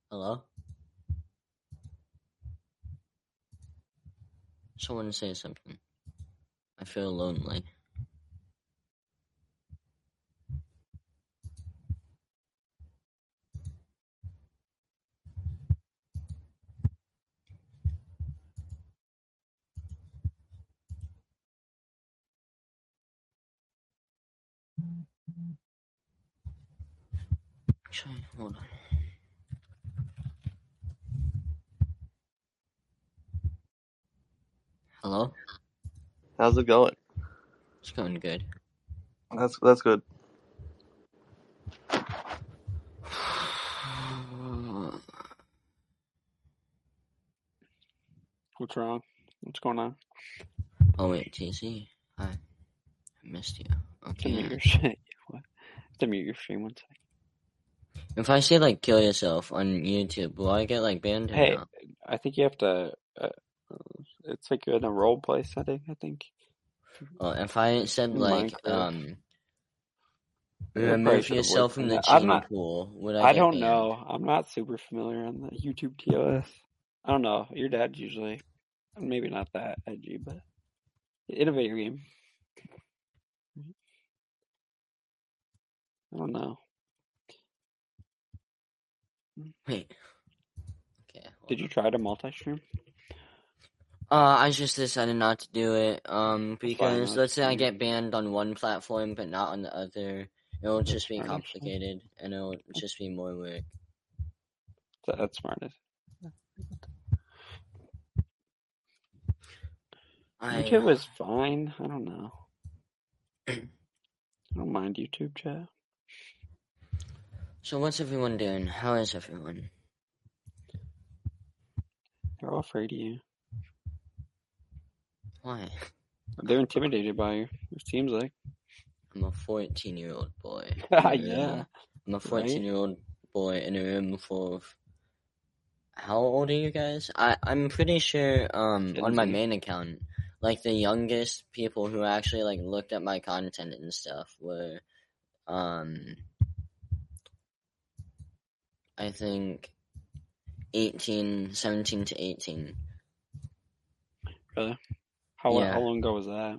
Hello? Someone say something. I feel lonely. Actually, hold on. Hello? How's it going? It's going good. That's good. What's wrong? What's going on? Oh wait, TC? Hi. I missed you. To mute Okay. your shit. What? To mute your stream one second. If I say like kill yourself on YouTube, will I get like banned or Hey, no? I think you have to. It's like in a role play setting. I think. If I said In like Minecraft. remove yourself from the cheating pool, would I I get don't banned? know. I'm not super familiar on the YouTube TOS. I don't know. Your dad's usually maybe not that edgy, but innovate your game. I don't know. Wait. Okay. Did you try to multi-stream? I just decided not to do it. Because fine, let's say I get banned on one platform but not on the other, it'll just be smart, complicated and it'll just be more work. That's smart. YouTube is fine. I don't know. I don't mind YouTube chat. So what's everyone doing? How is everyone? They're all afraid of you. Why? They're intimidated by you. It seems like. I'm a 14-year-old boy. Yeah. I'm a 14-year-old boy in a room full of... How old are you guys? I'm pretty sure on my main account, like the youngest people who actually like looked at my content and stuff were I think 17 to 18. Really? How long ago was that?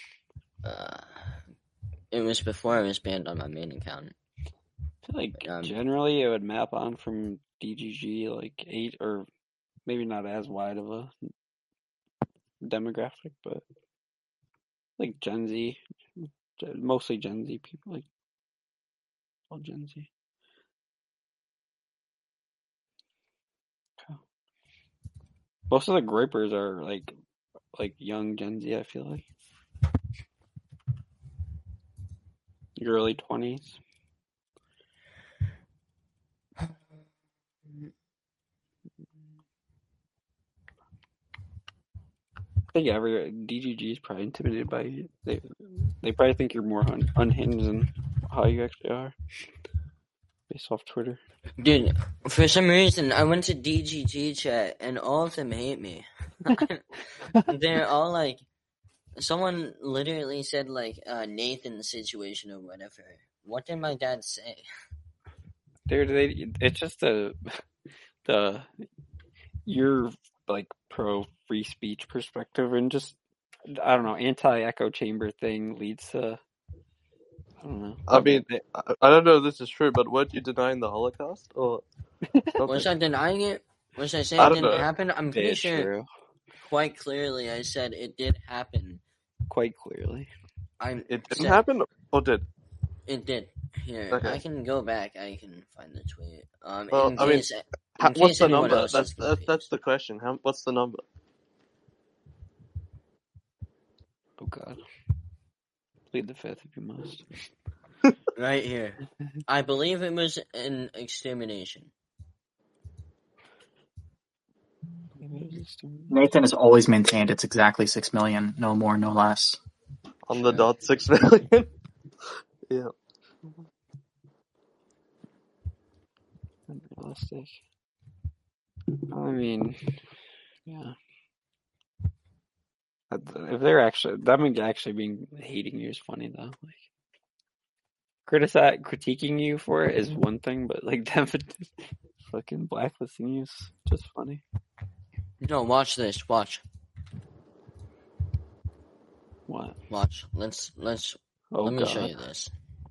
It was before I was banned on my main account. I feel like generally it would map on from DGG like 8 or maybe not as wide of a demographic, but like Gen Z, mostly Gen Z people, like all Gen Z. Okay. Most of the gripers are like young Gen Z, I feel like. Early 20s. I think every DGG is probably intimidated by you. They probably think you're more unhinged than how you actually are, based off Twitter. Dude, for some reason, I went to DGG chat and all of them hate me. They're all like, someone literally said like Nathan's situation or whatever. What did my dad say? Dude, it's just your like pro free speech perspective and just I don't know, anti-echo chamber thing leads to I don't know. I mean, I don't know if this is true, but weren't you denying the Holocaust or something? Was I denying it? Was I saying it didn't happen? I'm pretty sure. True. Quite clearly, I said it did happen. Quite clearly. It didn't happen, or did? It did. Here, Okay. I can go back. I can find the tweet. Well, what's the number? That's the question. What's the number? Oh God. Plead the fifth if you must. Right here. I believe it was an extermination. Nathan has always maintained it's exactly 6 million, no more, no less. On the dot, 6 million. Yeah. Unrealistic. I mean, yeah. If they're actually, that means actually being hating you is funny though. Like, critiquing you for it is one thing, but like them fucking blacklisting you is just funny. No, watch this. Watch. What? Watch. Let me show you this.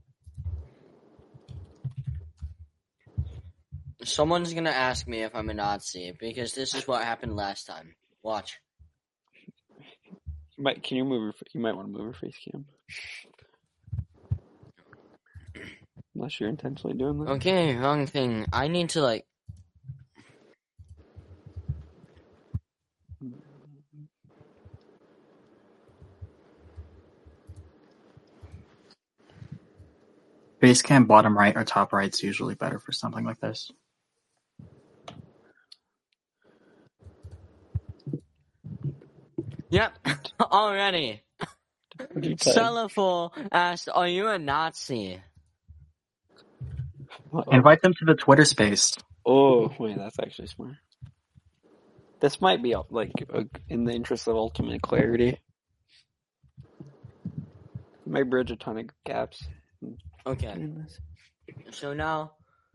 Someone's gonna ask me if I'm a Nazi because this is what happened last time. Watch. You might want to move your face cam. Unless you're intentionally doing that. Okay, wrong thing. I need to like. Basecamp bottom right or top right is usually better for something like this. Yep, already. Cellarful asked, "Are you a Nazi?" Invite them to the Twitter space. Oh, wait, that's actually smart. This might be like in the interest of ultimate clarity. It might bridge a ton of gaps. Okay. So now,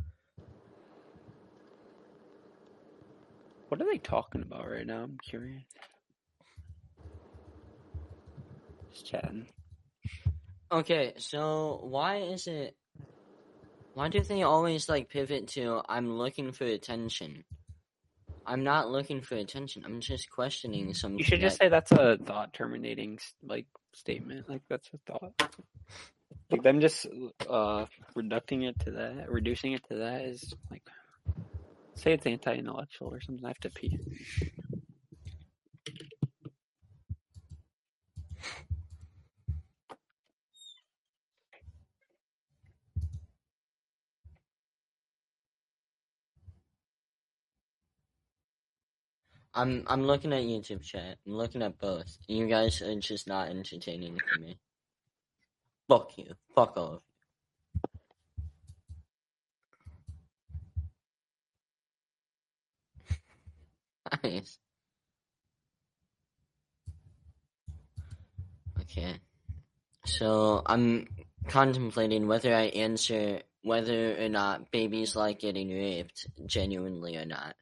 what are they talking about right now? I'm curious. Just chatting. Okay, so why do they always like pivot to I'm looking for attention? I'm not looking for attention. I'm just questioning something. You should just say that's a thought terminating like statement. Like that's a thought. Like them just reducing it to that is like say it's anti-intellectual or something. I have to pee. I'm looking at YouTube chat. I'm looking at both. You guys are just not entertaining for me. Fuck you. Fuck off. Nice. Okay. So I'm contemplating whether I answer whether or not babies like getting raped genuinely or not.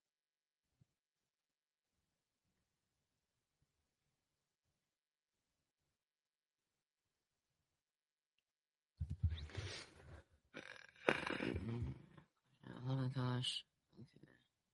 Oh my gosh. Okay.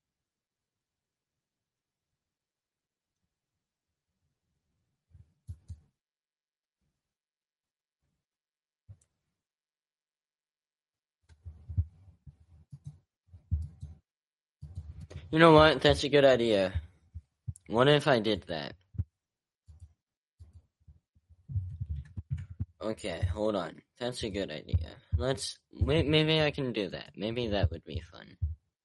You know what? That's a good idea. What if I did that? Okay, hold on. That's a good idea. Maybe I can do that. Maybe that would be fun.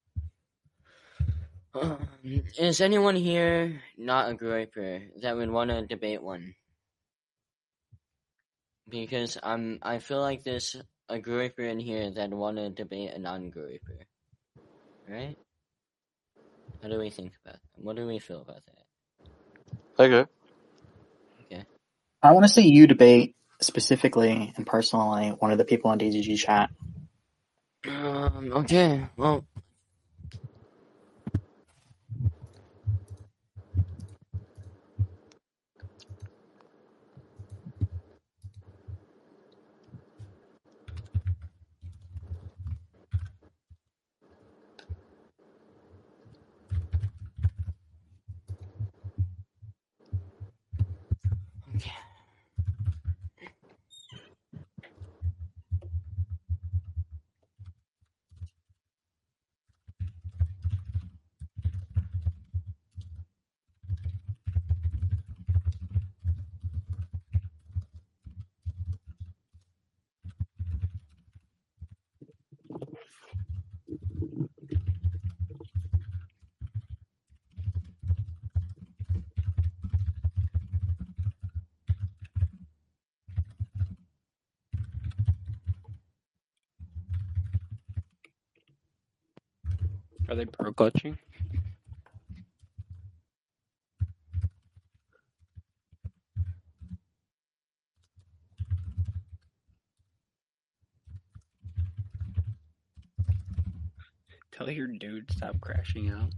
Is anyone here not a groper that would want to debate one? Because I feel like there's a groper in here that want to debate a non-groper. Right? How do we think about that? What do we feel about that? Okay. I want to see you debate specifically and personally one of the people in DGG chat. Okay, well. Okay. Are they pro-clutching? Tell really hear dude stop crashing out.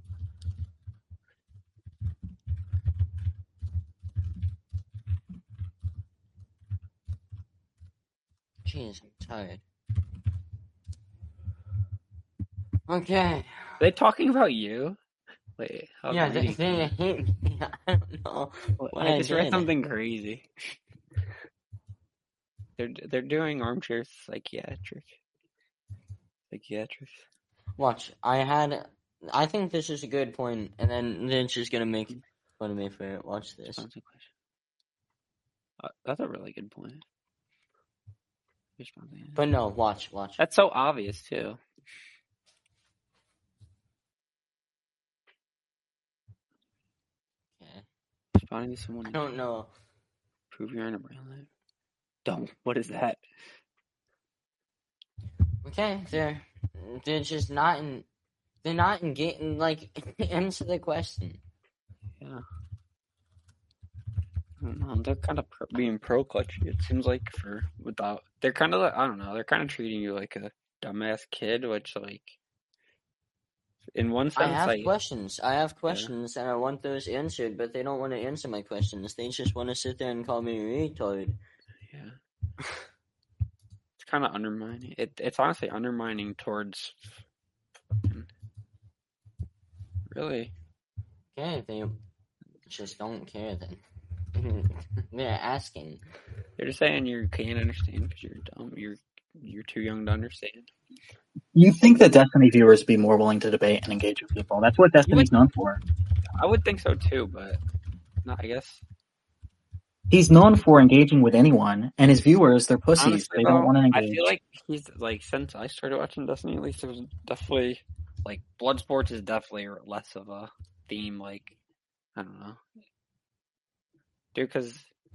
Jeez, I'm tired. Okay. Are they talking about you? Wait, yeah, they hate me. I don't know. I just read something crazy. They're doing armchair psychiatrics. Watch, I think this is a good point, and then they're just gonna make fun of me for it. Watch this. That's a really good point. But no, watch. That's so obvious too. Okay. Responding to someone. I don't know. Prove you're in a brain lab. Don't. What is that? Okay, they're just not in. They're not engaging. Like, answer the question. Yeah. I don't know. They're kind of being pro-clutchy. It seems like they're kind of like, I don't know. They're kind of treating you like a dumbass kid, which like in one sense, I have questions. And I want those answered, but they don't want to answer my questions. They just want to sit there and call me a retard. Yeah. It's kind of undermining. It's honestly undermining towards. Really? Okay, they just don't care then. They're asking. They're just saying you can't understand because you're dumb. You're too young to understand. You think that Destiny viewers would be more willing to debate and engage with people? That's what Destiny's known for. I would think so too, but no, I guess he's known for engaging with anyone, and his viewers, they're pussies. Honestly, they don't want to engage. I feel like he's like, since I started watching Destiny, at least it was definitely like Bloodsports is definitely less of a theme. Like, I don't know, dude, because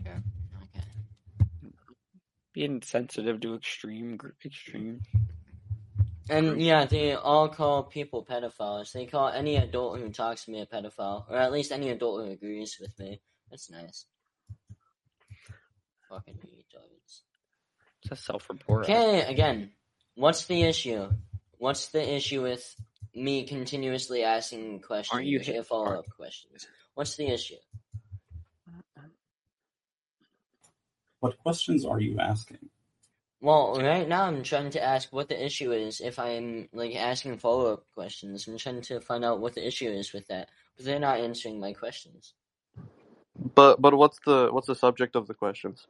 being sensitive to extreme. And yeah, they all call people pedophiles. They call any adult who talks to me a pedophile, or at least any adult who agrees with me. That's nice. Fucking retards. It's a self-report. Okay, again, what's the issue? What's the issue with me continuously asking questions or follow-up questions? What's the issue? What questions are you asking? Well, right now I'm trying to ask what the issue is. If I'm like asking follow-up questions, I'm trying to find out what the issue is with that. But they're not answering my questions. But what's the subject of the questions?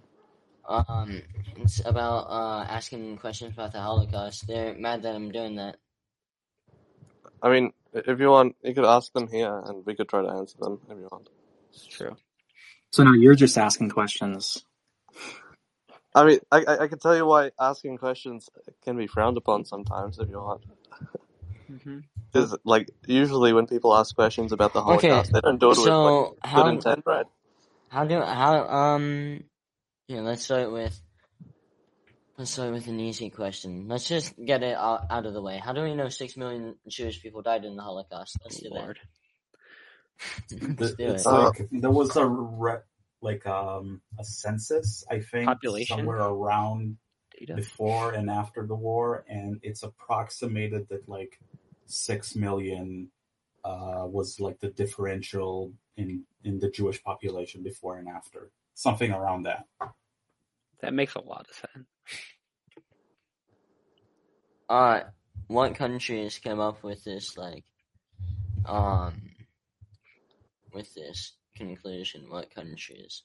It's about asking questions about the Holocaust. They're mad that I'm doing that. I mean, if you want, you could ask them here, and we could try to answer them if you want. It's true. So now you're just asking questions. I mean, I can tell you why asking questions can be frowned upon sometimes if you want. Because, like, usually when people ask questions about the Holocaust, they don't do it with like, good intent, right? Yeah, let's start with an easy question. Let's just get it out of the way. How do we know 6 million Jewish people died in the Holocaust? Let's do that. Let's do it. Like, there was a census, I think, population somewhere around before and after the war, and it's approximated that like 6 million was like the differential in the Jewish population before and after, something around that. That makes a lot of sense. What countries came up with this with this conclusion? What countries?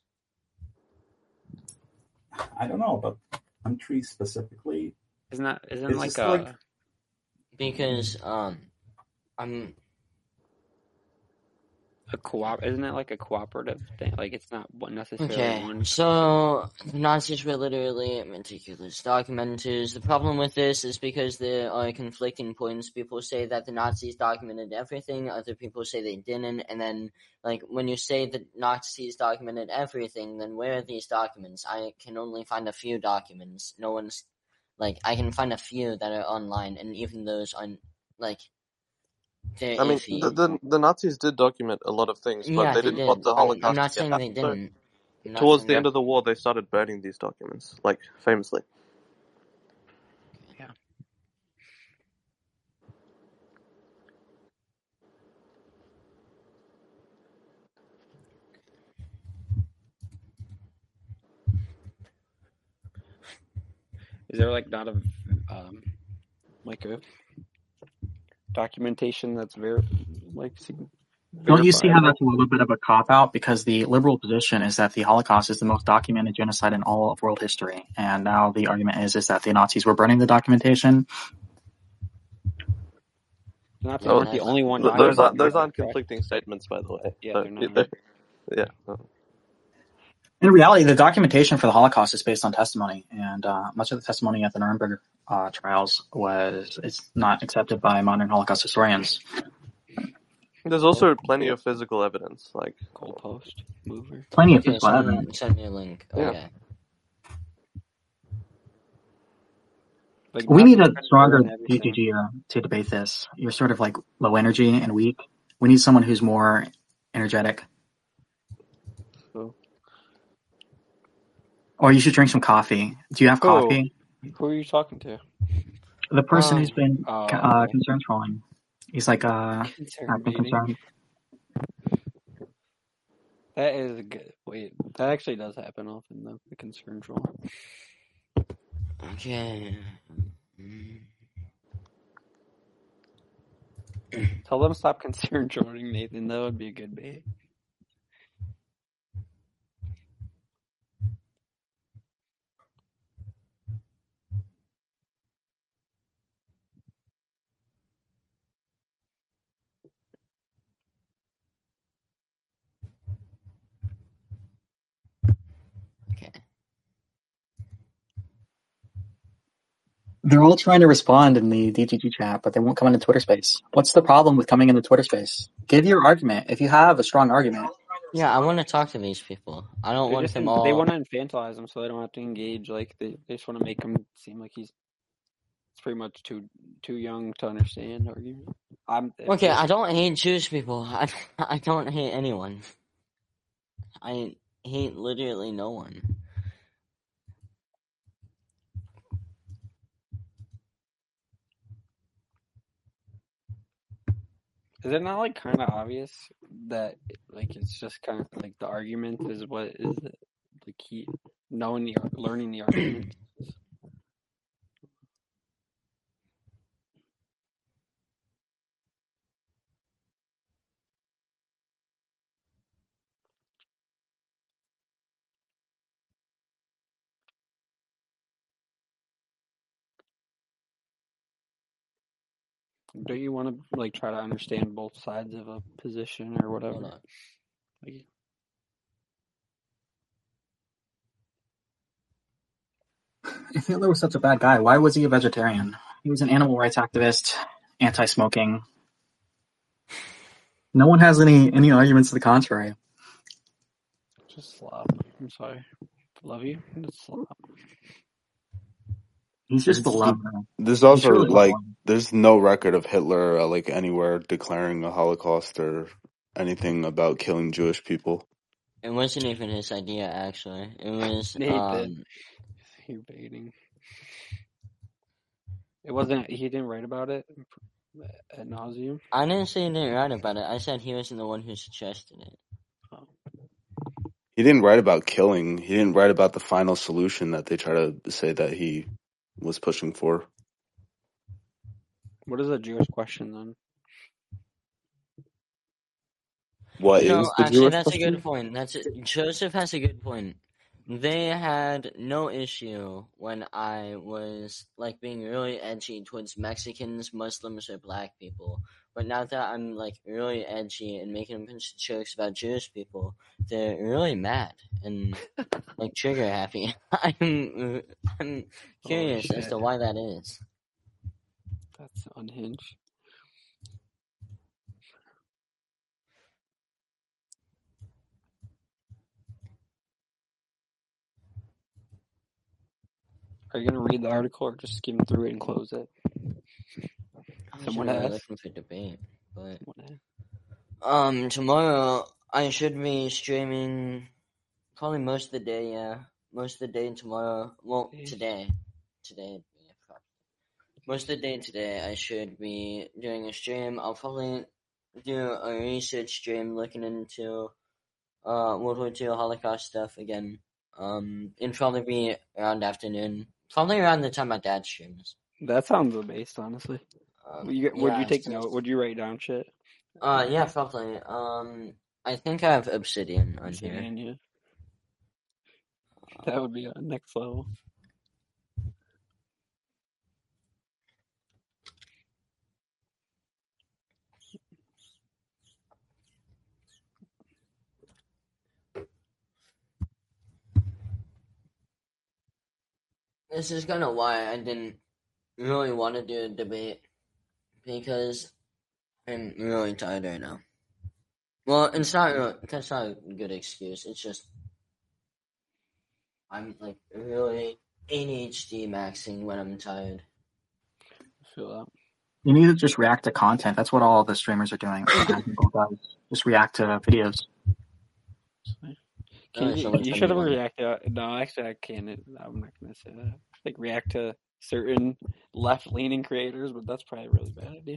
I don't know, but countries specifically. Isn't because I'm isn't it like a cooperative thing? Like it's not necessarily one. So the Nazis were literally meticulous documenters. The problem with this is because there are conflicting points. People say that the Nazis documented everything. Other people say they didn't. And then, like, when you say the Nazis documented everything, then where are these documents? I can only find a few documents. No one's I can find a few that are online, and even those aren't I mean, the Nazis did document a lot of things, but they didn't want the Holocaust. I'm not saying they didn't. Towards the end of the war, they started burning these documents, famously. Yeah. Is there like not a documentation that's Don't you see how that's a little bit of a cop-out? Because the liberal position is that the Holocaust is the most documented genocide in all of world history. And now the argument is that the Nazis were burning the documentation. The Nazis weren't the only one. Those aren't conflicting statements, by the way. Yeah, they're not. Yeah. In reality, the documentation for the Holocaust is based on testimony, and much of the testimony at the Nuremberg trials is not accepted by modern Holocaust historians. There's also plenty of physical evidence, like goalpost mover. Plenty of physical evidence. Send me a link. Okay. Like, we need a stronger DGG to debate this. You're sort of like low energy and weak. We need someone who's more energetic. Or you should drink some coffee. Do you have coffee? Who are you talking to? The person who's been concern trolling. He's like concerned. That is good. Wait, that actually does happen often, though. The concern troll. Okay. Tell them stop concern trolling, Nathan. That would be a good bait. They're all trying to respond in the DGG chat, but they won't come into Twitter space. What's the problem with coming into Twitter space? Give your argument. If you have a strong argument. Yeah, I want to talk to these people. I don't want them all... They want to infantilize him so they don't have to engage. Like, they just want to make him seem like he's pretty much too young to understand argument. Okay, I don't hate Jewish people. I don't hate anyone. I hate literally no one. Is it not like kind of obvious that like it's just kind of like the argument is what is the key? Learning the argument. Don't you want to like try to understand both sides of a position or whatever? Like, if Hitler was such a bad guy, why was he a vegetarian? He was an animal rights activist, anti-smoking. No one has any arguments to the contrary. Just slob. I'm sorry. Love you. Just slob. He's just beloved. There's also really there's no record of Hitler like anywhere declaring a Holocaust or anything about killing Jewish people. It wasn't even his idea, actually. It was You're baiting. It wasn't. He didn't write about it ad nauseum. I didn't say he didn't write about it. I said he wasn't the one who suggested it. Oh. He didn't write about killing. He didn't write about the final solution that they try to say that he was pushing for. What is a Jewish question then? What is the Jewish that's question? a good point. Joseph has a good point. They had no issue when I was like being really edgy towards Mexicans, Muslims, or Black people. But now that I'm like really edgy and making a bunch of jokes about Jewish people, they're really mad and like trigger happy. I'm curious as to why that is. That's unhinged. Are you gonna read the article or just skim through it and close it? Someone asked. Looking for debate, but tomorrow I should be streaming probably most of the day. Yeah, most of the day tomorrow. Well, today. Most of the day today, I should be doing a stream. I'll probably do a research stream looking into World War II Holocaust stuff again. It'll probably be around afternoon. Probably around the time my dad streams. That sounds based, honestly. Would you take so- note? Would you write down shit? Yeah, probably. I think I have Obsidian on here. Obsidian, yeah. That would be next level. This is kind of why I didn't really want to do a debate, because I'm really tired right now. Well, that's not a good excuse. It's just I'm like really ADHD maxing when I'm tired. I feel that. You need to just react to content. That's what all the streamers are doing. Just react to videos. You should have reacted. No, actually, I can't. I'm not gonna say that. Like react to certain left-leaning creators, but that's probably a really bad idea.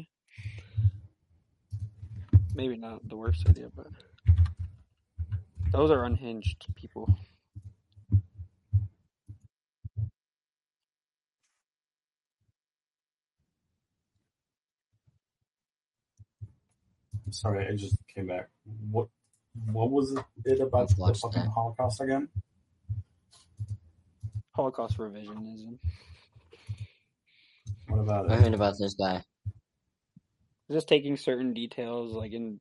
Maybe not the worst idea, but those are unhinged people. Sorry, I just came back. What was it about the fucking Holocaust again? Holocaust revisionism. What about it? I heard about this guy. Just taking certain details, like in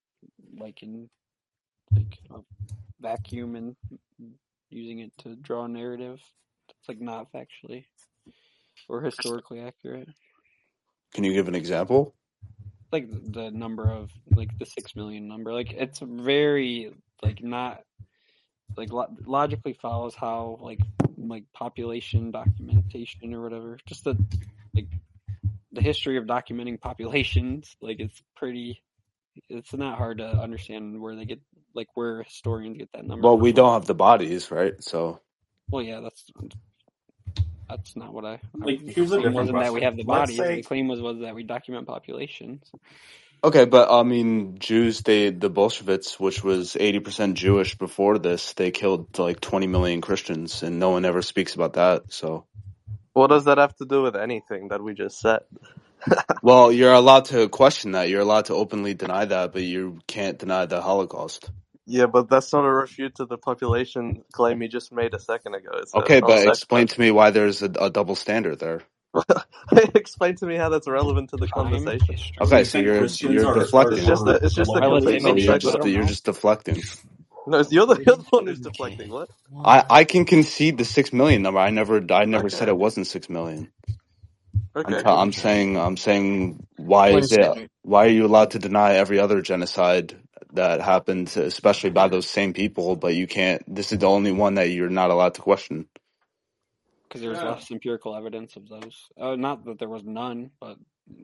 a vacuum, and using it to draw a narrative. It's like not factually or historically accurate. Can you give an example? Like the number of the 6 million number, like it's very not logically follows how like population documentation or whatever. Just the history of documenting populations, it's not hard to understand where they get where historians get that number. Well, we don't have the bodies, right? So. Well, yeah, that's not what I here's a different wasn't question. That we have the bodies. The claim was that we document populations. Okay, but I mean, Jews, the Bolsheviks, which was 80% Jewish before this, they killed 20 million Christians, and no one ever speaks about that. So, what does that have to do with anything that we just said? Well, you're allowed to question that. You're allowed to openly deny that, but you can't deny the Holocaust. Yeah, but that's not a refute to the population claim you just made a second ago. Okay, but explain to me why there's a double standard there. Explain to me how that's relevant to the conversation. Okay, so you're deflecting. It's just a complete non-sequitur. You're just deflecting. No, you're the one who's deflecting. What? I can concede the 6 million number. I never said it wasn't 6 million. Okay. I'm saying why are you allowed to deny every other genocide that happened, especially by those same people, but you can't? This is the only one that you're not allowed to question. Because there's less empirical evidence of those. Not that there was none, but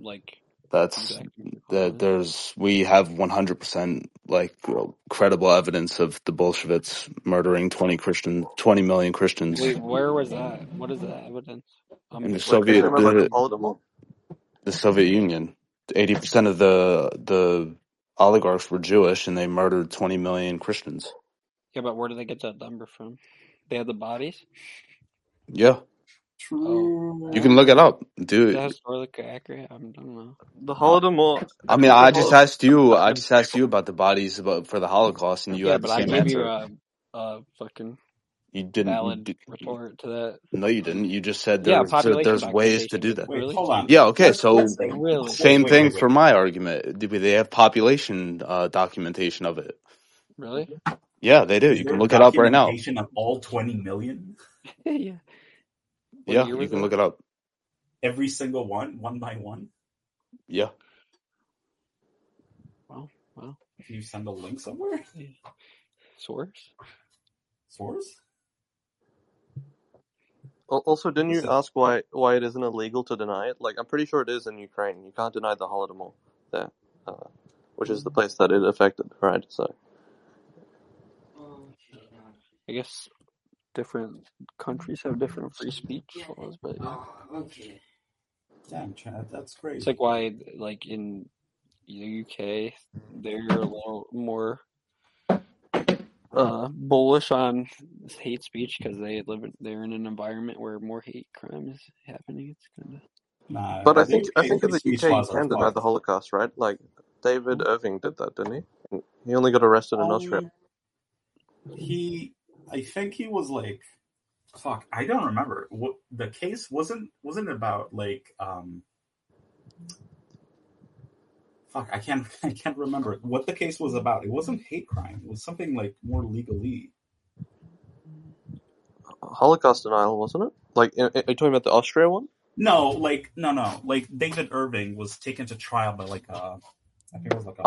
we have 100% credible evidence of the Bolsheviks murdering 20 million Christians. Wait, where was that? What is that evidence? In the Soviet Union, 80% of the oligarchs were Jewish, and they murdered 20 million Christians. Yeah, but where do they get that number from? They have the bodies? Yeah. True. You can look it up, dude. That's historically accurate. I don't know. The Holodomor. I mean, I just asked you about the bodies for the Holocaust, and you had the same answer. I gave you a fucking valid retort to that. No, you didn't. You just said there's ways to do that. Wait, hold on. Yeah, okay. Same thing for my argument. They have population documentation of it. Really? Yeah, they do. You can look it up right now. Documentation of all 20 million? Yeah. Yeah, you can look it up. Every single one by one? Yeah. Wow. Can you send a link somewhere? Source? Also, didn't you ask why it isn't illegal to deny it? I'm pretty sure it is in Ukraine. You can't deny the Holodomor there, which is the place that it affected, right? So, I guess different countries have different free speech laws, but yeah. Okay. Damn, Chad, that's great. It's why, in the UK, they're a little more bullish on hate speech because they're in an environment where more hate crime is happening. It's kind of. Nah, but I think in the UK you can deny the Holocaust, right? Like David Irving did that, didn't he? He only got arrested in Austria. I think he was like, fuck, I don't remember. What the case wasn't about like fuck, I can't remember what the case was about. It wasn't hate crime. It was something like more legally. Holocaust denial, wasn't it? Like, are you talking about the Austria one? No. Like David Irving was taken to trial by like I think it was like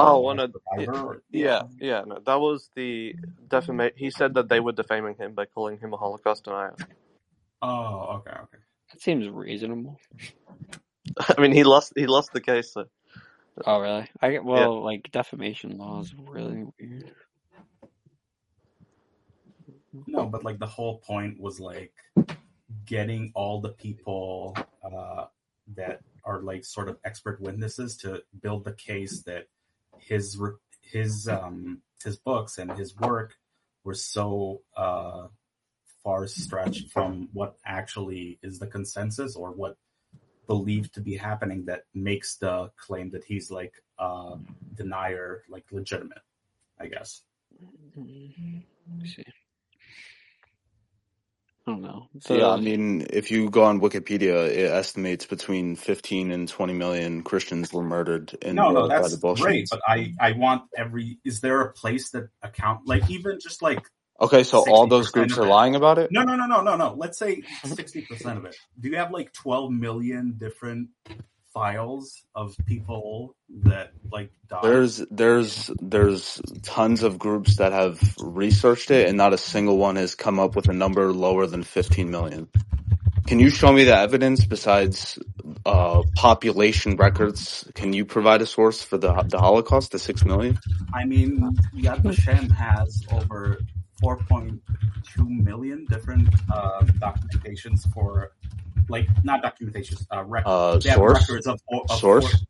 no, that was the defamation. He said that they were defaming him by calling him a Holocaust denier. Oh, okay. That seems reasonable. I mean, he lost the case. So. Oh, really? Like defamation law is really weird. No, but like the whole point was like getting all the people that are like sort of expert witnesses to build the case that his books and his work were so far stretched from what actually is the consensus or what believed to be happening that makes the claim that he's like denier like legitimate, I guess. See. I don't know. Yeah, I mean, if you go on Wikipedia, it estimates between 15 and 20 million Christians were murdered in No, that's great. But I want is there a place that account like even just like okay, so all those groups are lying about it? No. Let's say 60% of it. Do you have like 12 million different files of people that like died? There's tons of groups that have researched it, and not a single one has come up with a number lower than 15 million. Can you show me the evidence besides population records? Can you provide a source for the Holocaust, the 6 million? I mean, Yad Vashem has over 4.2 million different documentations for, like, not documentations, records. They have records of source.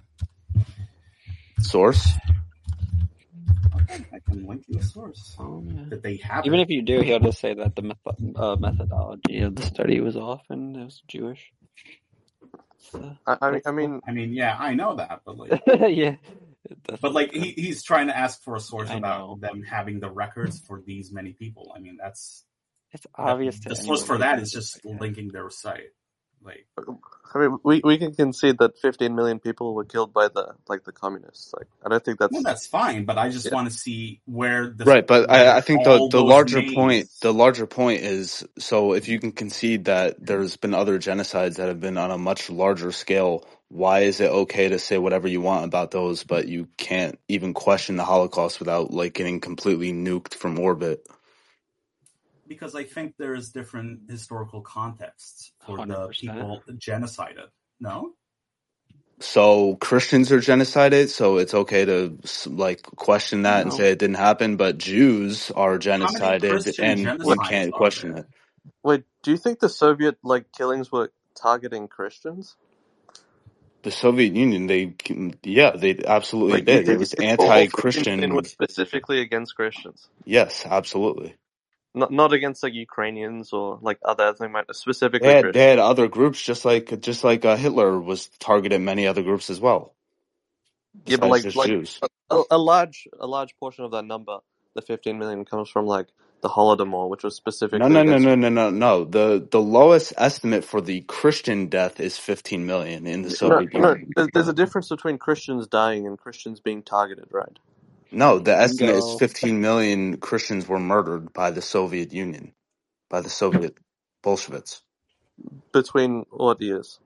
Source. Okay, I can link you a source that they have. Even if you do, he'll just say that the methodology of the study was off and it was Jewish. So, I mean, yeah, I know that, but like, yeah. But like he's trying to ask for a source about them having the records for these many people. I mean, it's obvious. The source for that is just linking their site. Like, I mean, we can concede that 15 million people were killed by the communists. Like, I don't think that's fine. But I just want to see where the right. But I think the larger point is, so if you can concede that there's been other genocides that have been on a much larger scale, why is it okay to say whatever you want about those, but you can't even question the Holocaust without like getting completely nuked from orbit? Because I think there's different historical contexts for 100%. The people genocided. No? So Christians are genocided, so it's okay to like question that and say it didn't happen, but Jews are genocided and we can't question it. Wait, do you think the Soviet killings were targeting Christians? The Soviet Union, they absolutely did. It was anti-Christian. It was specifically against Christians. Yes, absolutely. Not against Ukrainians or other ethnic minorities, specifically. They had other groups, just like Hitler was targeted many other groups as well. Yeah, but Jews. A large portion of that number, the 15 million, comes from the Holodomor, which was specifically. No. The lowest estimate for the Christian death is 15 million in the Soviet Union. There's a difference between Christians dying and Christians being targeted, right? No, the estimate is 15 million Christians were murdered by the Soviet Union, by the Soviet Bolsheviks. Between what years?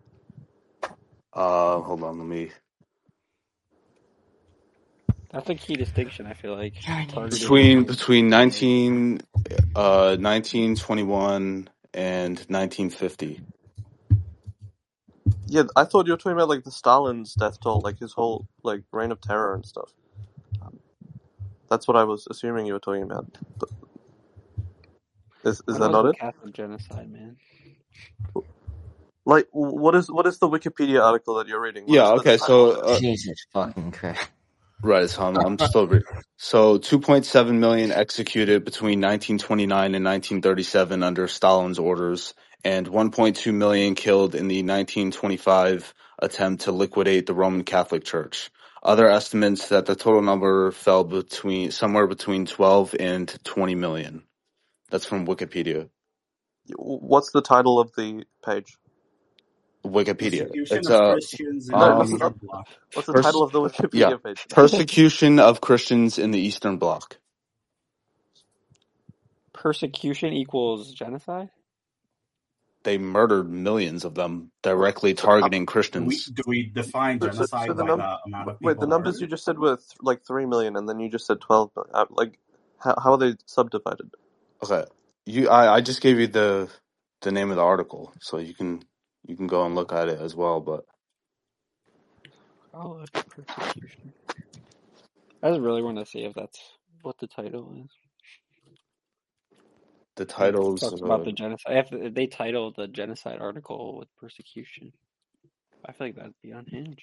Hold on, let me... That's a key distinction, I feel like. Between 1921 and 1950. Yeah, I thought you were talking about the Stalin's death toll, his whole reign of terror and stuff. That's what I was assuming you were talking about. Is that not it? Catholic genocide, man. What is the Wikipedia article that you're reading? Yeah. Okay. So Jesus fucking Christ. Right, so I'm still reading. So 2.7 million executed between 1929 and 1937 under Stalin's orders, and 1.2 million killed in the 1925 attempt to liquidate the Roman Catholic Church. Other estimates that the total number fell somewhere between 12 and 20 million. That's from Wikipedia. What's the title of the page? Wikipedia. Persecution It's of Christians in No, the that's Eastern not. Bloc. What's the title of the Wikipedia page? Persecution of Christians in the Eastern Bloc. Persecution equals genocide? They murdered millions of them, directly targeting Christians. Do we define genocide by the amount of people? Wait, the numbers you just said were like 3 million, and then you just said 12 million. Like, how are they subdivided? Okay, I just gave you the name of the article, so you can go and look at it as well. But persecution. I just really want to see if that's what the title is. The title's talks about the genocide. If they titled the genocide article with persecution, I feel like that'd be unhinged.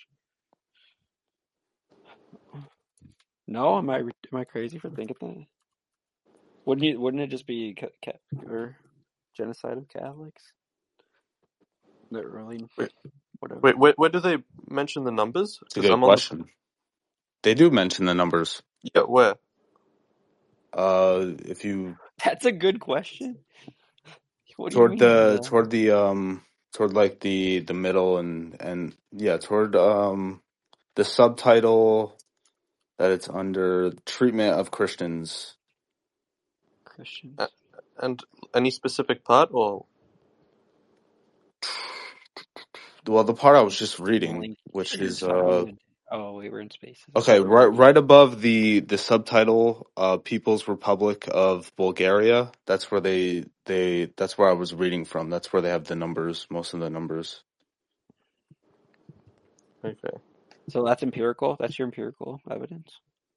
No, am I crazy for thinking that? Wouldn't it just be or genocide of Catholics? The early whatever. Wait, where do they mention the numbers? It's a good question. They do mention the numbers. Yeah, where? If you. That's a good question. What do toward you the mean, toward like the middle and yeah, toward the subtitle that it's under, treatment of Christians. And any specific part, or? Well, the part I was just reading, which is oh wait, we're in spaces. Okay, right above the subtitle, People's Republic of Bulgaria. That's where that's where I was reading from. That's where they have the numbers, most of the numbers. Okay. So that's empirical? That's your empirical evidence?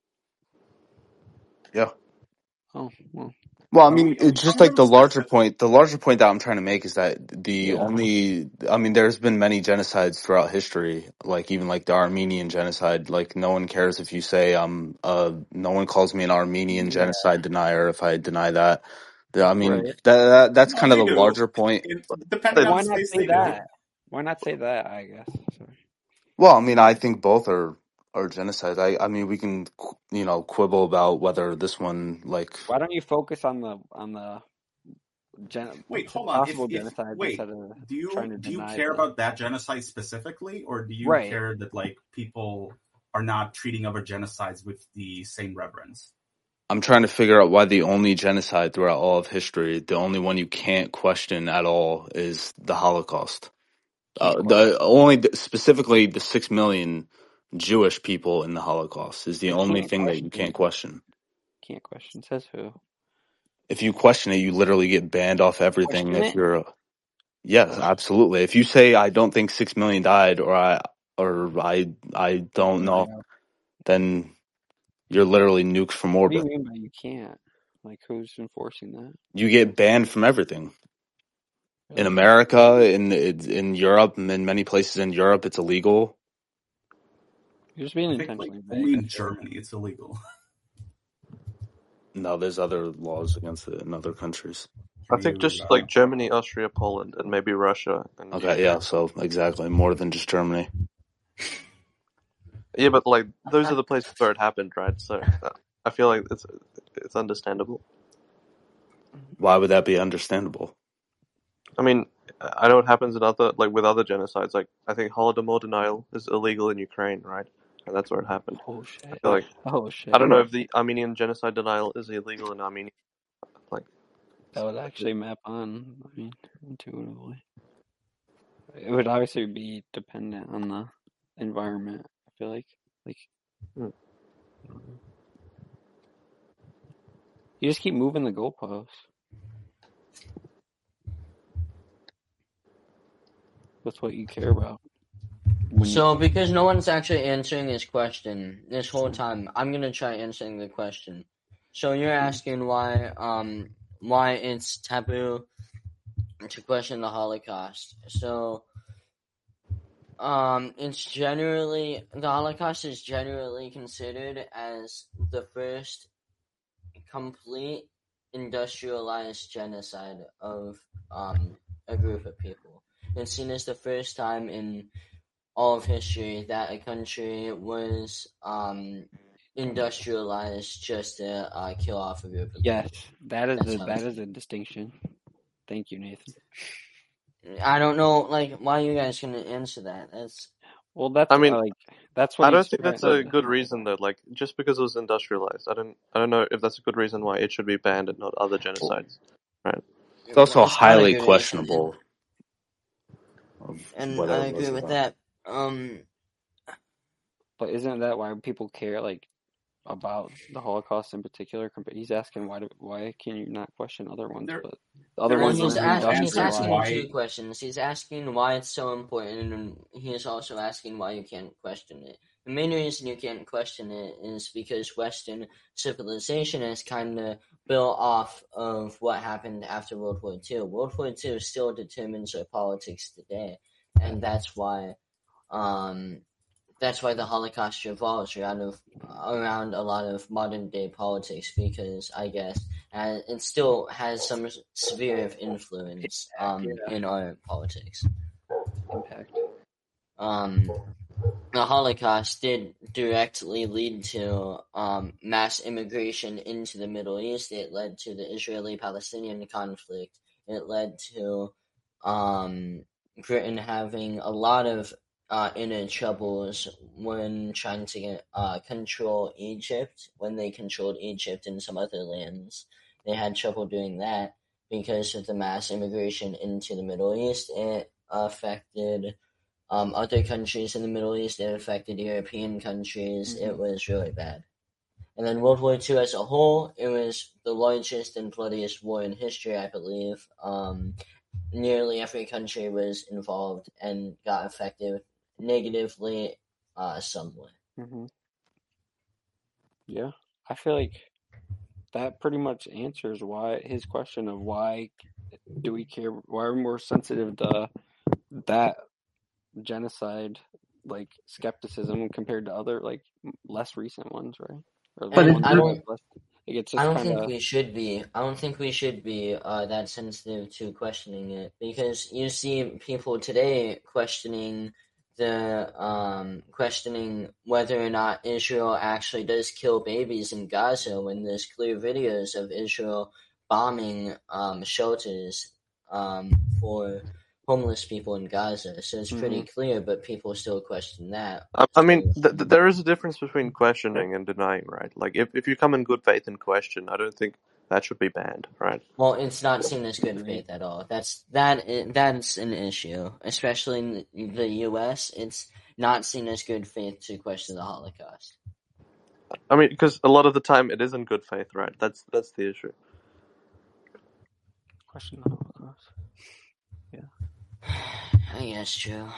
Yeah. Oh, well. Well, I mean, it's just like the larger point that I'm trying to make is that there's been many genocides throughout history, like even like the Armenian genocide. Like no one cares if you say no one calls me an Armenian genocide denier if I deny that. I mean, that's kind of the larger point. Why not say that? Why not say that, I guess? Sorry. Well, I mean, I think both are genocide. I mean, we can quibble about whether this one like. Why don't you focus on the wait, hold on. Possible genocide instead of do you deny care about that genocide specifically, or do you care that like people are not treating other genocides with the same reverence? I'm trying to figure out why the only genocide throughout all of history, the only one you can't question at all, is the Holocaust. Specifically the 6 million Jewish people in the Holocaust is the only thing that you can't question. Can't question. Says who? If you question it, you literally get banned off everything. Yes, absolutely. If you say I don't think 6 million died, or I don't know, then you're literally nuked from orbit. What do you mean by you can't? Like, who's enforcing that? You get banned from everything. In America, in Europe, in many places in Europe, it's illegal. You're just being intentionally vague. Only in Germany, it's illegal. No, there's other laws against it in other countries. I think just like Germany, Austria, Poland, and maybe Russia. Okay, yeah, so exactly, more than just Germany. Yeah, but like those are the places where it happened, right? So I feel like it's understandable. Why would that be understandable? I mean, I know it happens in with other genocides. Like I think Holodomor denial is illegal in Ukraine, right? And that's where it happened. Oh shit! I feel like I don't know if the Armenian genocide denial is illegal in Armenia. Like that would actually map on. I mean, intuitively, it would obviously be dependent on the environment. I feel like you just keep moving the goalposts. That's what you care about. So, because no one's actually answering this question this whole time, I'm gonna try answering the question. So you're asking why it's taboo to question the Holocaust. So the Holocaust is generally considered as the first complete industrialized genocide of a group of people. It's seen as the first time in all of history that a country was industrialized just to kill off a group of Yes, people. that is a distinction. Thank you, Nathan. I don't know, why you guys can answer that. That's what I don't think that's a good reason though. Like, just because it was industrialized, I don't know if that's a good reason why it should be banned and not other genocides, right? It's also highly questionable. And I agree with that. But isn't that why people care, about the Holocaust in particular? He's asking why can you not question other ones? But the other ones he's asking two questions. He's asking why it's so important, and he's also asking why you can't question it. The main reason you can't question it is because Western civilization is kind of built off of what happened after World War II. World War II still determines our politics today, and that's why the Holocaust revolves around a lot of modern day politics, because I guess it still has some sphere of influence in our politics. Impact. The Holocaust did directly lead to mass immigration into the Middle East. It led to the Israeli-Palestinian conflict. It led to Britain having a lot of inner troubles when trying to control Egypt. When they controlled Egypt and some other lands, they had trouble doing that because of the mass immigration into the Middle East. It affected other countries in the Middle East. It affected European countries. Mm-hmm. It was really bad. And then World War II as a whole, it was the largest and bloodiest war in history, I believe. Nearly every country was involved and got affected negatively somewhat. Mm-hmm. Yeah, I feel like that pretty much answers his question of why do we care, why are we more sensitive to that genocide skepticism compared to other less recent ones, right? I don't think we should be. I don't think we should be that sensitive to questioning it, because you see people today questioning whether or not Israel actually does kill babies in Gaza, when there's clear videos of Israel bombing shelters for homeless people in Gaza. So it's pretty clear, but people still question that. I mean, there is a difference between questioning and denying, right? Like, if you come in good faith and question, I don't think that should be banned, right? Well, it's not seen as good faith at all. That's an issue, especially in the U.S. It's not seen as good faith to question the Holocaust. I mean, because a lot of the time it isn't good faith, right? That's the issue. Question the Holocaust. Yeah, I guess true.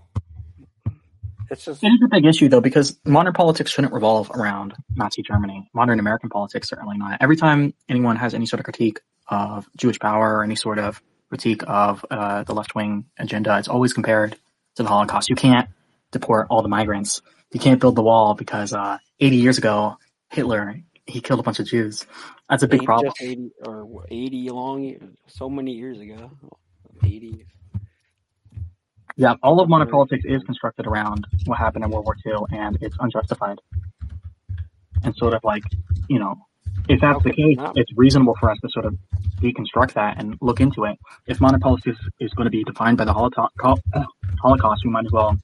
It is a big issue, though, because modern politics shouldn't revolve around Nazi Germany. Modern American politics, certainly not. Every time anyone has any sort of critique of Jewish power or any sort of critique of the left-wing agenda, it's always compared to the Holocaust. You can't deport all the migrants. You can't build the wall because 80 years ago, Hitler, he killed a bunch of Jews. That's a big problem. Just 80 so many years ago. 80. Yeah, all of modern politics is constructed around what happened in World War II, and it's unjustified. And sort of if that's the case, it's reasonable for us to sort of deconstruct that and look into it. If modern politics is going to be defined by the Holocaust, we might as well,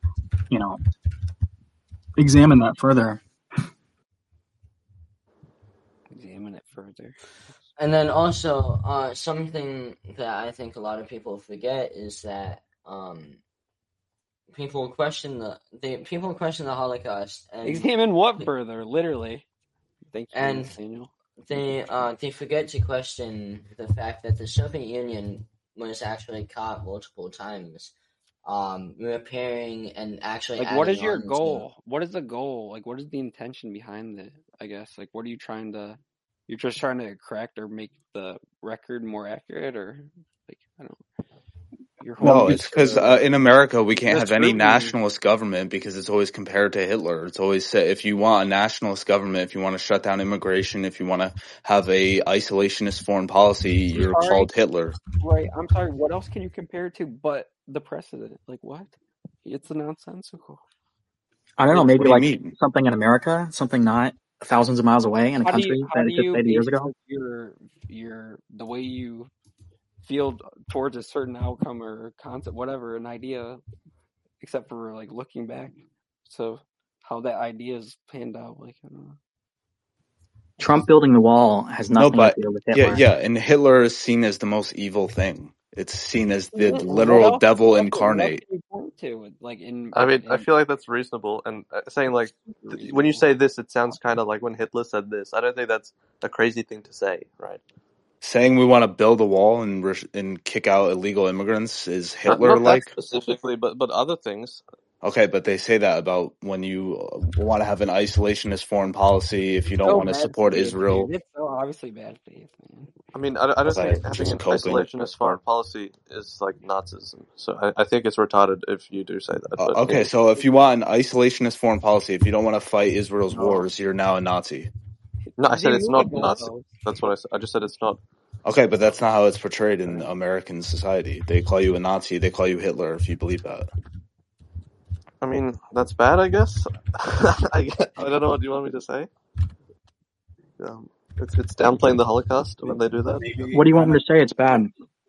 examine that further. Examine it further. And then also, something that I think a lot of people forget is that people question the Holocaust. And examine what further? Literally. Thank you, and Daniel. They forget to question the fact that the Soviet Union was actually caught multiple times, repairing and actually. What is your goal? What is the goal? What is the intention behind it? I guess. What are you trying to? You're just trying to correct or make the record more accurate, or I don't know. No, it's because in America we can't have any nationalist government because it's always compared to Hitler. It's always said if you want a nationalist government, if you want to shut down immigration, if you want to have a isolationist foreign policy, you're called Hitler. Right. I'm sorry. What else can you compare it to but the precedent? Like what? It's nonsensical. I don't know. Maybe like something in America, something not thousands of miles away in a country that existed 80 years ago. Your the way you feel towards a certain outcome or concept, whatever, an idea, except for like looking back. So how that idea is panned out, like I don't know. Trump building the wall has nothing to do with Hitler. Yeah, and Hitler is seen as the most evil thing. It's seen as the literal devil incarnate. I feel like that's reasonable. And saying like, when you say this, it sounds kind of like when Hitler said this. I don't think that's a crazy thing to say, right? Saying we want to build a wall and kick out illegal immigrants is Hitler-like? Not that specifically, but other things. Okay, but they say that about when you want to have an isolationist foreign policy, if you don't want to support Israel. It's so obviously bad faith, man. I mean, I don't think having an isolationist foreign policy is like Nazism. So I think it's retarded if you do say that. Okay, so if you want an isolationist foreign policy, if you don't want to fight Israel's wars, you're now a Nazi. No, I said it's not Nazi. That's what I said. I just said it's not. Okay, but that's not how it's portrayed in American society. They call you a Nazi. They call you Hitler if you believe that. I mean, that's bad, I guess. I don't know what you want me to say. It's downplaying the Holocaust when they do that. What do you want me to say? It's bad.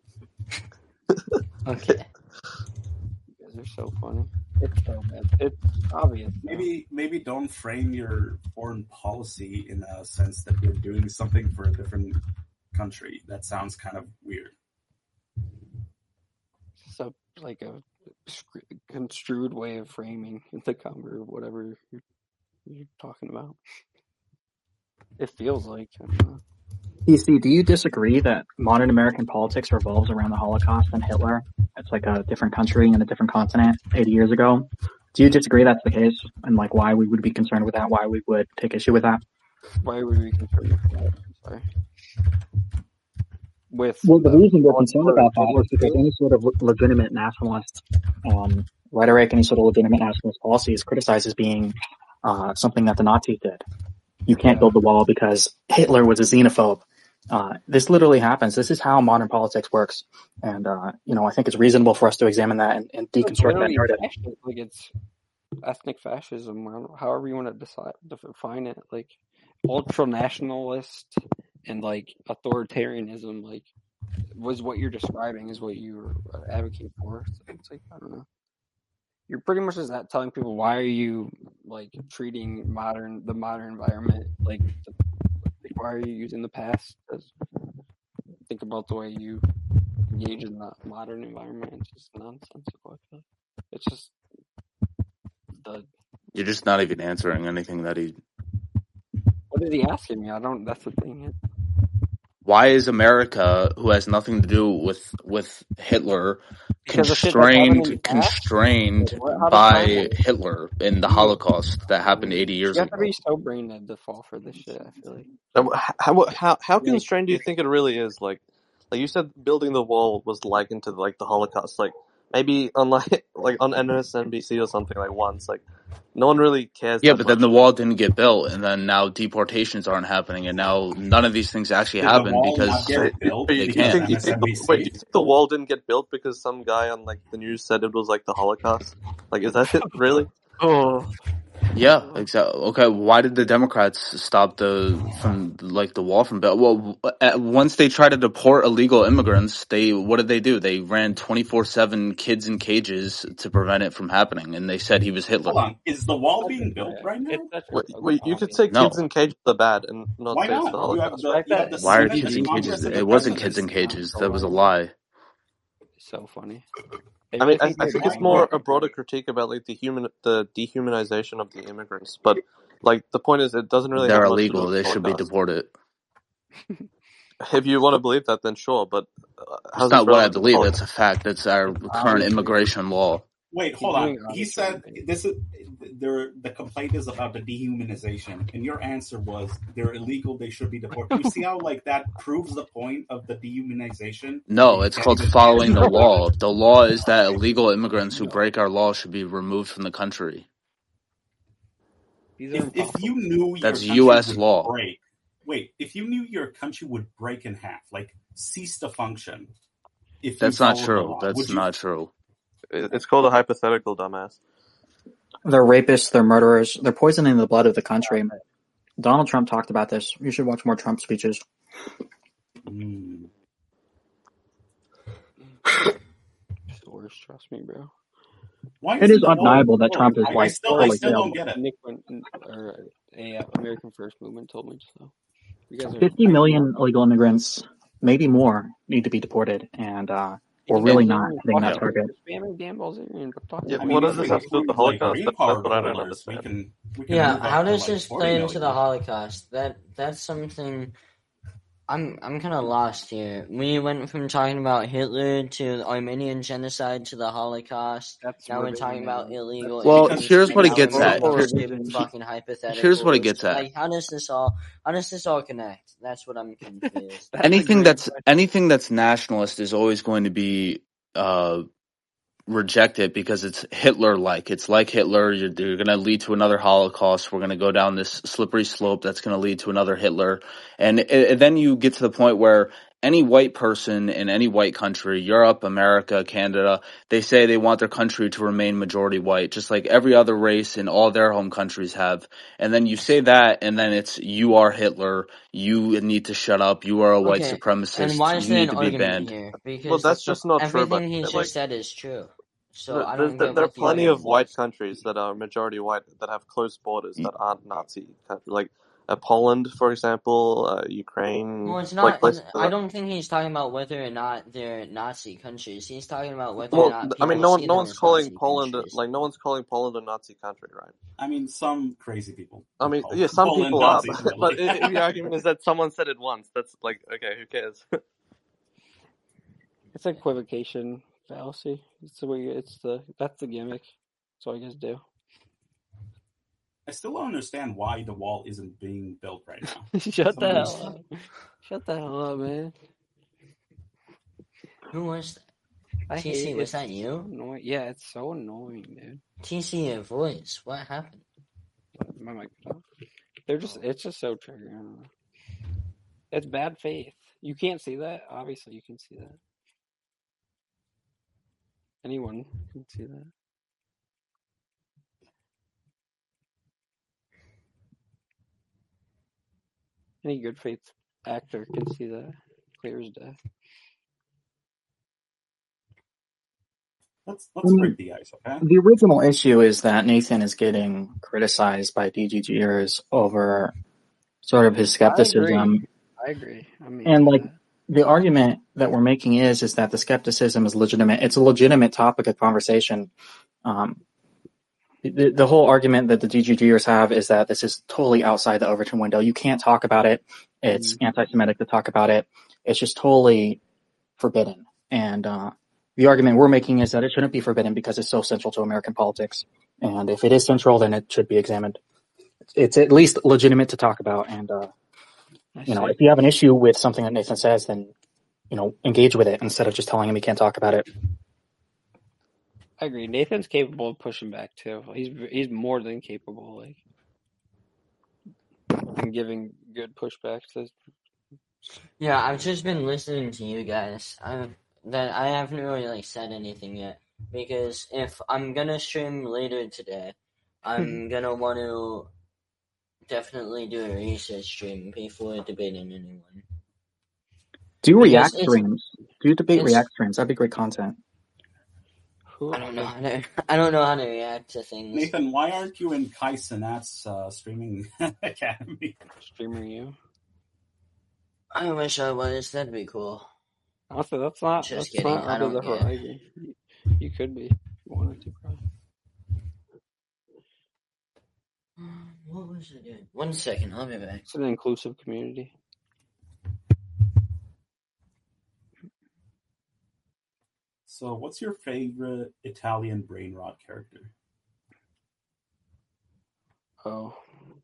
Okay. You guys are so funny. It's so bad. It's obvious. Maybe don't frame your foreign policy in a sense that you're doing something for a different country. That sounds kind of weird. So like a construed way of framing the cover, whatever you're talking about. It feels like. PC, do you disagree that modern American politics revolves around the Holocaust and Hitler? It's like a different country and a different continent 80 years ago. Do you disagree that's the case? And like why we would be concerned with that? Why we would take issue with that? Why would we be concerned with that? Sorry. Well, the reason we're concerned about that is because any sort of legitimate nationalist rhetoric, any sort of legitimate nationalist policy is criticized as being something that the Nazis did. You can't build the wall because Hitler was a xenophobe. This literally happens. This is how modern politics works. And, I think it's reasonable for us to examine that and deconstruct that narrative. Like it's ethnic fascism, however you want to define it. Like ultra-nationalist and like authoritarianism, like was what you're describing is what you were advocating for. So it's like, I don't know. You're pretty much just telling people why are you like treating the modern environment like why are you using the past? Think about the way you engage in the modern environment. It's just nonsensical. I feel like it's just You're just not even answering anything that he. What is he asking me? I don't. That's the thing. Why is America, who has nothing to do with Hitler, constrained by Hitler in the Holocaust that happened 80 years ago? You have to be so brain dead to fall for this shit, I feel like. How constrained do you think it really is? Like you said, building the wall was likened to like the Holocaust. Like maybe on on MSNBC or something like once. Like no one really cares. Yeah, but then the wall didn't get built, and then now deportations aren't happening, and now none of these things actually happen because they can't. You think the wall didn't get built because some guy on like the news said it was like the Holocaust? Like, is that it really? Oh. Yeah, exactly. Okay, why did the Democrats stop the wall from built? Well, once they tried to deport illegal immigrants, what did they do? They ran 24/7 kids in cages to prevent it from happening, and they said he was Hitler. Hold on, is the wall being built right now? Wait, you could say kids in cages are bad and not say it's the Holocaust. Why are kids in cages? It wasn't kids in cages. That was a lie. So funny. I mean, I think it's more a broader critique about like the dehumanization of the immigrants. But like the point is, it doesn't really. They're have illegal. Much to do with they should be deported. If you want to believe that, then sure. But it's not what I believe. It's a fact. That's our current immigration law. Wait, hold on. He said the complaint is about the dehumanization, and your answer was they're illegal. They should be deported. You see how that proves the point of the dehumanization? No, it's called following the law. The law is that illegal immigrants who break our law should be removed from the country. If you knew that's U.S. law. If you knew your country would break in half, cease to function. That's not true. That's not true. It's called a hypothetical, dumbass. They're rapists, they're murderers, they're poisoning the blood of the country. Donald Trump talked about this. You should watch more Trump speeches. Worse, trust me, bro. It is undeniable that Trump is I still don't get it. Nick American First Movement told me so. 50 million illegal immigrants, maybe more, need to be deported, and we're really not hitting that target. What does this have to do with the Holocaust? That's what I don't understand. How does this play into the Holocaust? That's something. I'm kind of lost here. We went from talking about Hitler to the Armenian genocide to the Holocaust. Now we're talking about illegal. Well, here's what it gets at. Fucking hypothetical. Here's what it gets at. Like, how does this all connect? That's what I'm confused. Anything that's nationalist is always going to be rejected because it's Hitler-like. It's like Hitler. You're going to lead to another Holocaust. We're going to go down this slippery slope that's going to lead to another Hitler. And then you get to the point where any white person in any white country, Europe, America, Canada, they say they want their country to remain majority white, just like every other race in all their home countries have. And then you say that, and then it's, you are Hitler. You need to shut up. You are a white supremacist. And why is you there need an to be argument banned. here? Because that's just not true. Everything he just said is true. So I don't there are plenty of white countries that are majority white that have close borders that aren't Nazi countries, like Poland, for example, Ukraine. Well, it's not. I don't think he's talking about whether or not they're Nazi countries. He's talking about whether or not. No one's calling Poland no one's calling Poland a Nazi country, right? I mean, some crazy people. Some people are, but the argument is that someone said it once. That's like, okay, who cares? It's equivocation fallacy. It's the way. That's the gimmick. That's all you guys do. I still don't understand why the wall isn't being built right now. Shut the hell up. Shut the hell up, man. Who was that? TC, was that you? So yeah, it's so annoying, dude. TC, your voice. What happened? My mic off. It's just so triggering. I don't know. It's bad faith. You can't see that? Obviously, you can see that. Anyone can see that. Any good faith actor can see that. Clear as day. Let's break the ice, okay? The original issue is that Nathan is getting criticized by DGGers over sort of his skepticism. I agree. And the argument that we're making is that the skepticism is legitimate. It's a legitimate topic of conversation. The whole argument that the DGGers have is that this is totally outside the Overton window. You can't talk about it. It's anti-Semitic to talk about it. It's just totally forbidden. And the argument we're making is that it shouldn't be forbidden because it's so central to American politics. And if it is central, then it should be examined. It's at least legitimate to talk about. And if you have an issue with something that Nathan says, then engage with it instead of just telling him he can't talk about it. I agree. Nathan's capable of pushing back too. He's more than capable, and giving good pushbacks. Yeah, I've just been listening to you guys. I haven't really said anything yet because if I'm gonna stream later today, I'm gonna want to definitely do a research stream before debating anyone. Do react streams. Do debate react streams. That'd be great content. I don't know how to react to things. Nathan, why aren't you in Kai Cenat's streaming academy? Streaming you? I wish I was. That'd be cool. Also, that's not. Just that's kidding. Not I don't care. You could be. You wanted to, probably. What was I doing? 1 second. I'll be back. It's an inclusive community. So, what's your favorite Italian brain rot character? Oh,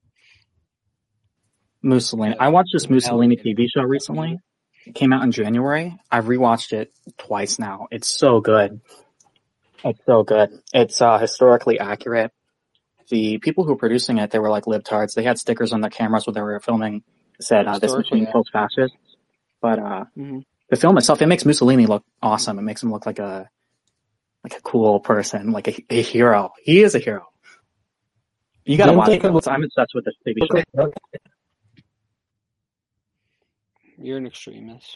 Mussolini. I watched this Mussolini TV show recently. It came out in January. I've rewatched it twice now. It's so good. It's so good. It's historically accurate. The people who were producing it, they were like libtards. They had stickers on their cameras when they were filming that said, this machine kills fascists. But the film itself, it makes Mussolini look awesome. It makes him look like a cool person, like a hero. He is a hero. You gotta watch it. I'm obsessed with this TV show. You're an extremist.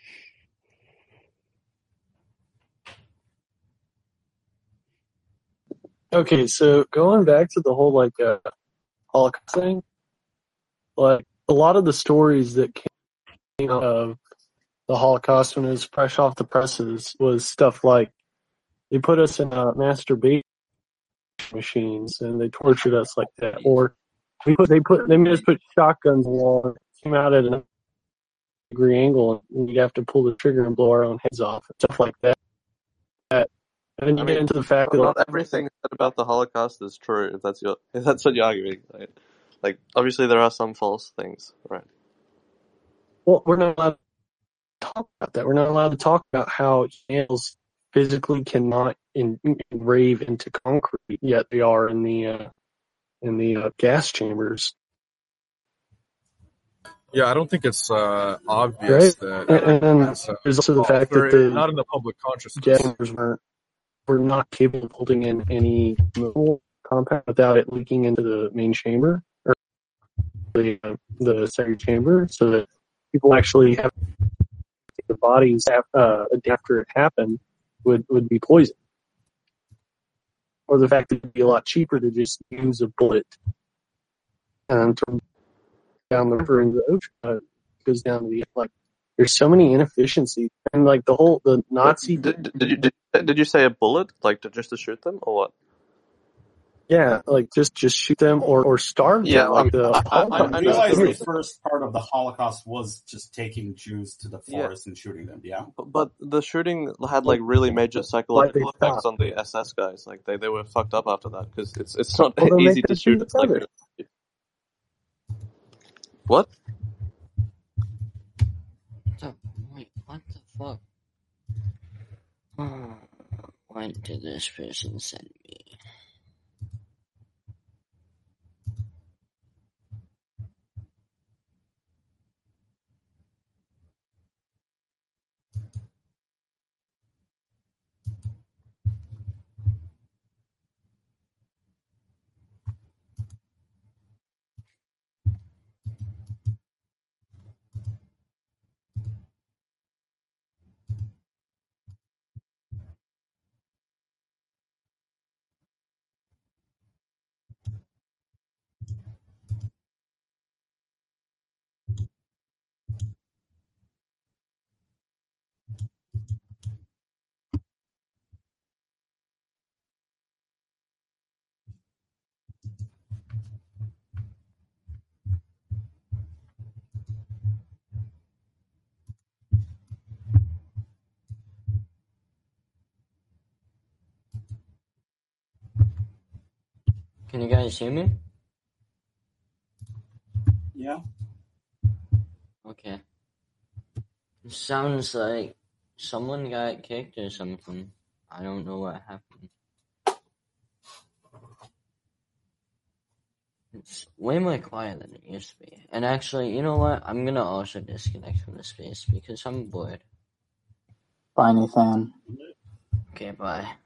Okay, so going back to the whole Holocaust thing, like a lot of the stories that came out of the Holocaust when it was fresh off the presses was stuff like they put us in masturbation machines and they tortured us like that, or they made us put shotguns along, came out at an degree angle, and you'd have to pull the trigger and blow our own heads off, stuff like that. And then you get into the fact that not everything said about the Holocaust is true. If that's what you're arguing, right? Like, obviously there are some false things, right? Well, we're not allowed to talk about that. We're not allowed to talk about how animals physically cannot engrave into concrete, yet they are in the gas chambers. Yeah, I don't think it's obvious right? that. And there's also the fact that the not in the public consciousness. gas chambers were not capable of holding in any movable compound without it leaking into the main chamber or the secondary chamber, so that people actually have the bodies after it happened would be poisoned. Or the fact that it would be a lot cheaper to just use a bullet to down the river into the ocean. Goes down to the there's so many inefficiencies, and the Nazi. Did you say a bullet, just to shoot them, or what? Yeah, just shoot them or starve them. Yeah, I realize the first part of the Holocaust was just taking Jews to the forest and shooting them. Yeah, but the shooting had really major psychological effects on the SS guys. They were fucked up after that because it's not easy to shoot. What? Wait, what the fuck? What did this person send me? Can you guys hear me? Yeah. Okay. It sounds like someone got kicked or something. I don't know what happened. It's way more quiet than it used to be. And actually, you know what? I'm gonna also disconnect from the space because I'm bored. Bye, Nathan. Okay, bye.